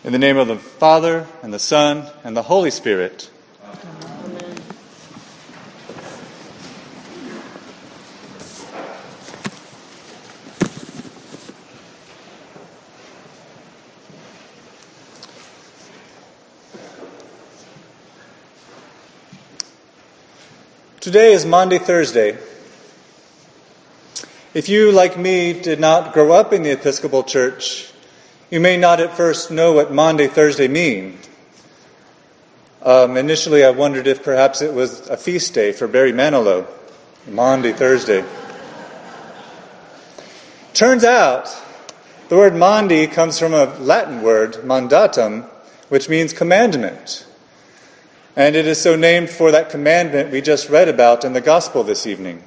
In the name of the Father, and the Son, and the Holy Spirit. Amen. Today is Maundy Thursday. If you, like me, did not grow up in the Episcopal Church, you may not at first know what Maundy Thursday means. Initially, I wondered if perhaps it was a feast day for Barry Manilow, Maundy Thursday. Turns out, the word Maundy comes from a Latin word, mandatum, which means commandment. And it is so named for that commandment we just read about in the Gospel this evening.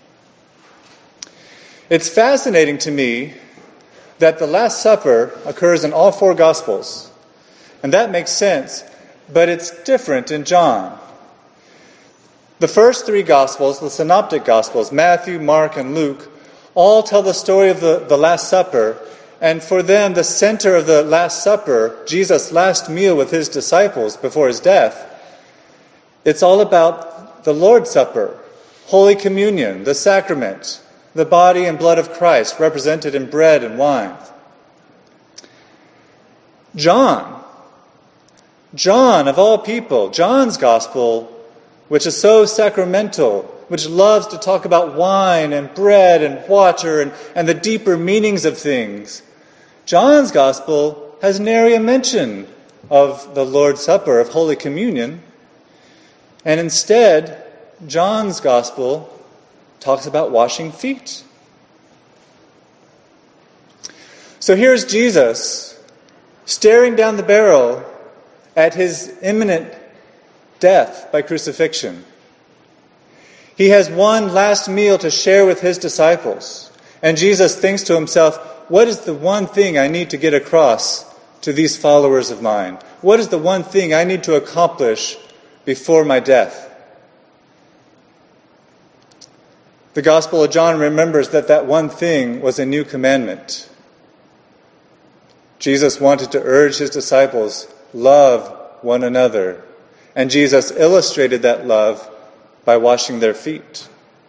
It's fascinating to me that the Last Supper occurs in all four Gospels. And that makes sense, but it's different in John. The first three Gospels, the Synoptic Gospels, Matthew, Mark, and Luke, all tell the story of the Last Supper. And for them, the center of the Last Supper, Jesus' last meal with his disciples before his death, it's all about the Lord's Supper, Holy Communion, the sacrament, the body and blood of Christ represented in bread and wine. John of all people, John's Gospel, which is so sacramental, which loves to talk about wine and bread and water and the deeper meanings of things, John's Gospel has nary a mention of the Lord's Supper, of Holy Communion. And instead, John's Gospel talks about washing feet. So here's Jesus staring down the barrel at his imminent death by crucifixion. He has one last meal to share with his disciples. And Jesus thinks to himself, what is the one thing I need to get across to these followers of mine? What is the one thing I need to accomplish before my death? The Gospel of John remembers that one thing was a new commandment. Jesus wanted to urge his disciples, love one another. And Jesus illustrated that love by washing their feet.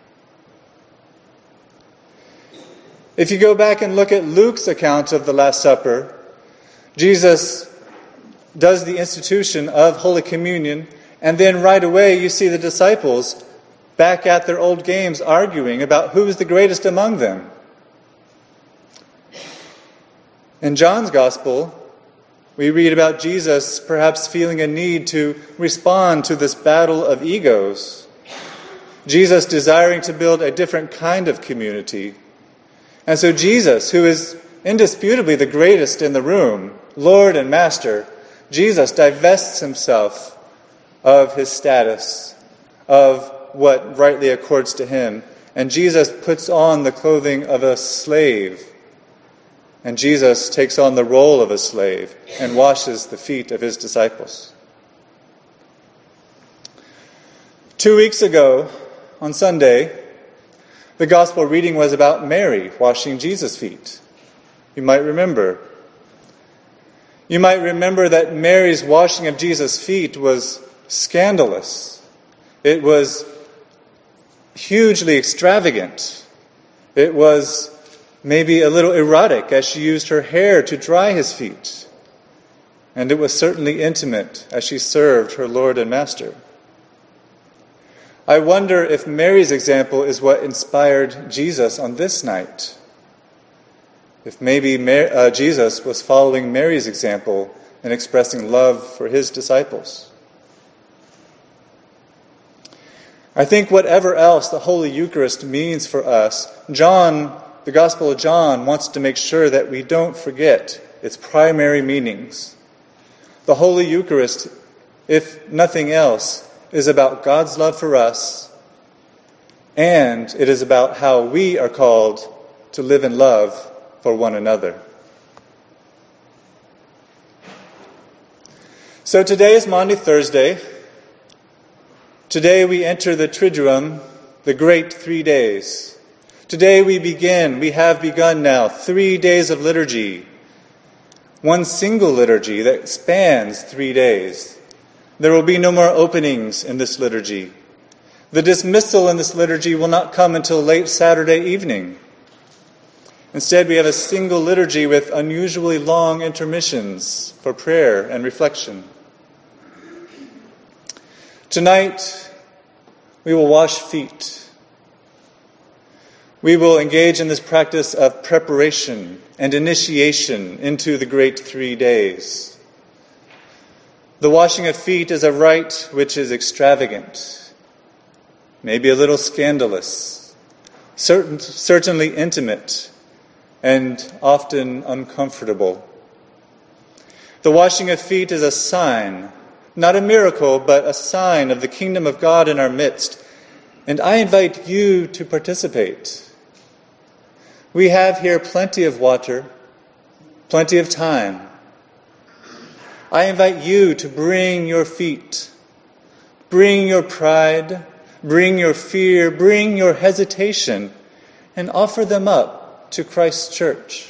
If you go back and look at Luke's account of the Last Supper, Jesus does the institution of Holy Communion, and then right away you see the disciples back at their old games arguing about who is the greatest among them. In John's Gospel, we read about Jesus perhaps feeling a need to respond to this battle of egos. Jesus desiring to build a different kind of community. And so Jesus, who is indisputably the greatest in the room, Lord and Master, Jesus divests himself of his status, of what rightly accords to him. And Jesus puts on the clothing of a slave. And Jesus takes on the role of a slave and washes the feet of his disciples. 2 weeks ago, on Sunday, the gospel reading was about Mary washing Jesus' feet. You might remember. You might remember that Mary's washing of Jesus' feet was scandalous. It was hugely extravagant. It was maybe a little erotic as she used her hair to dry his feet. And it was certainly intimate as she served her Lord and Master. I wonder if Mary's example is what inspired Jesus on this night. If maybe Jesus was following Mary's example in expressing love for his disciples. I think whatever else the Holy Eucharist means for us, John, the Gospel of John, wants to make sure that we don't forget its primary meanings. The Holy Eucharist, if nothing else, is about God's love for us, and it is about how we are called to live in love for one another. So today is Maundy Thursday. Today we enter the Triduum, the great 3 days. Today we have begun now, 3 days of liturgy. one single liturgy that spans 3 days. There will be no more openings in this liturgy. The dismissal in this liturgy will not come until late Saturday evening. Instead, we have a single liturgy with unusually long intermissions for prayer and reflection. Tonight, we will wash feet. We will engage in this practice of preparation and initiation into the great 3 days. The washing of feet is a rite which is extravagant, maybe a little scandalous, certainly intimate, and often uncomfortable. The washing of feet is a sign, not a miracle, but a sign of the kingdom of God in our midst. And I invite you to participate. We have here plenty of water, plenty of time. I invite you to bring your feet, bring your pride, bring your fear, bring your hesitation, and offer them up to Christ's church.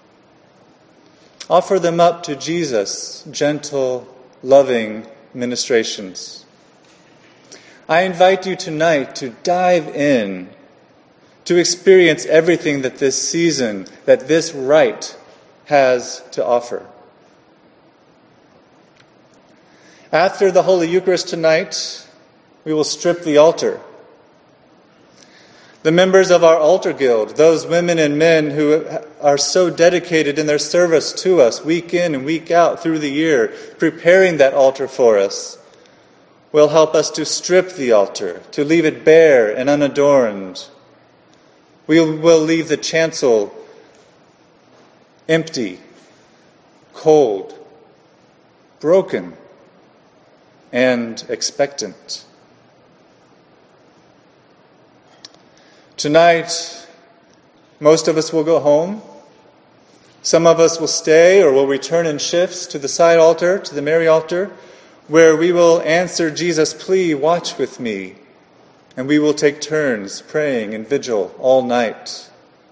Offer them up to Jesus' gentle, loving ministrations. I invite you tonight to dive in, to experience everything that this season, that this rite has to offer. After the Holy Eucharist tonight, we will strip the altar. The members of our altar guild, those women and men who are so dedicated in their service to us week in and week out through the year, preparing that altar for us, will help us to strip the altar, to leave it bare and unadorned. We will leave the chancel empty, cold, broken, and expectant. Tonight, most of us will go home. Some of us will stay or will return in shifts to the side altar, to the Mary altar, where we will answer Jesus' plea, "Watch with me," and we will take turns praying in vigil all night.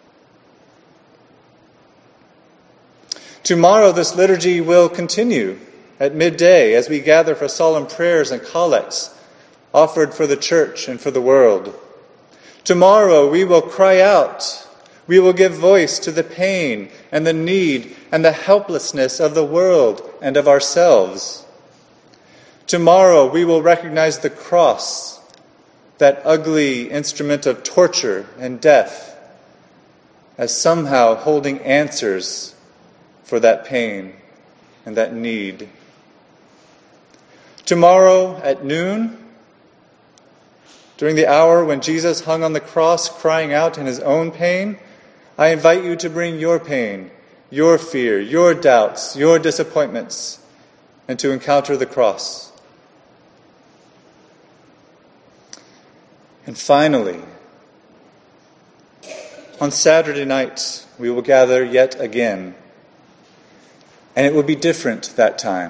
Tomorrow, this liturgy will continue at midday as we gather for solemn prayers and collects offered for the church and for the world. Tomorrow, we will cry out. We will give voice to the pain and the need and the helplessness of the world and of ourselves. Tomorrow, we will recognize the cross, that ugly instrument of torture and death, as somehow holding answers for that pain and that need. Tomorrow at noon, during the hour when Jesus hung on the cross crying out in his own pain, I invite you to bring your pain, your fear, your doubts, your disappointments, and to encounter the cross. And finally, on Saturday night, we will gather yet again. And it will be different that time.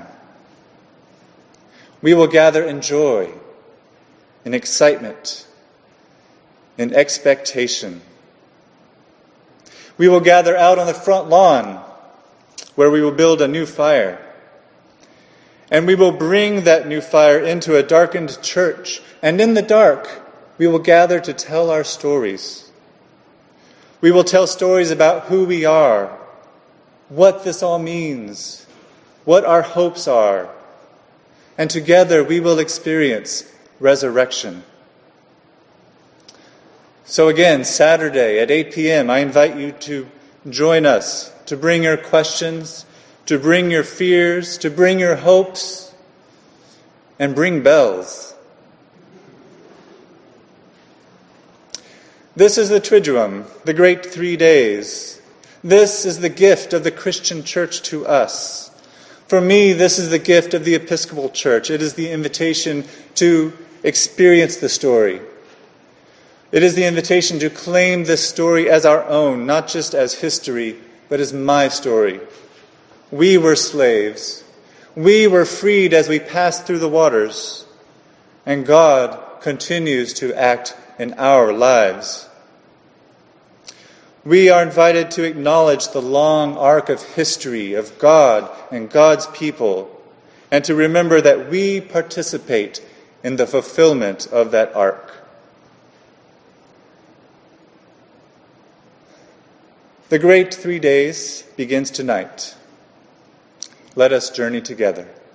We will gather in joy, in excitement, in expectation. We will gather out on the front lawn where we will build a new fire. And we will bring that new fire into a darkened church. And in the dark, we will gather to tell our stories. We will tell stories about who we are, what this all means, what our hopes are. And together we will experience resurrection. So again, Saturday at 8 p.m., I invite you to join us, to bring your questions, to bring your fears, to bring your hopes, and bring bells. This is the Triduum, the great 3 days. This is the gift of the Christian church to us. For me, this is the gift of the Episcopal Church. It is the invitation to experience the story. It is the invitation to claim this story as our own, not just as history, but as my story. We were slaves. We were freed as we passed through the waters. And God continues to act in our lives. We are invited to acknowledge the long arc of history of God and God's people, and to remember that we participate in the fulfillment of that arc. The great 3 days begins tonight. Let us journey together.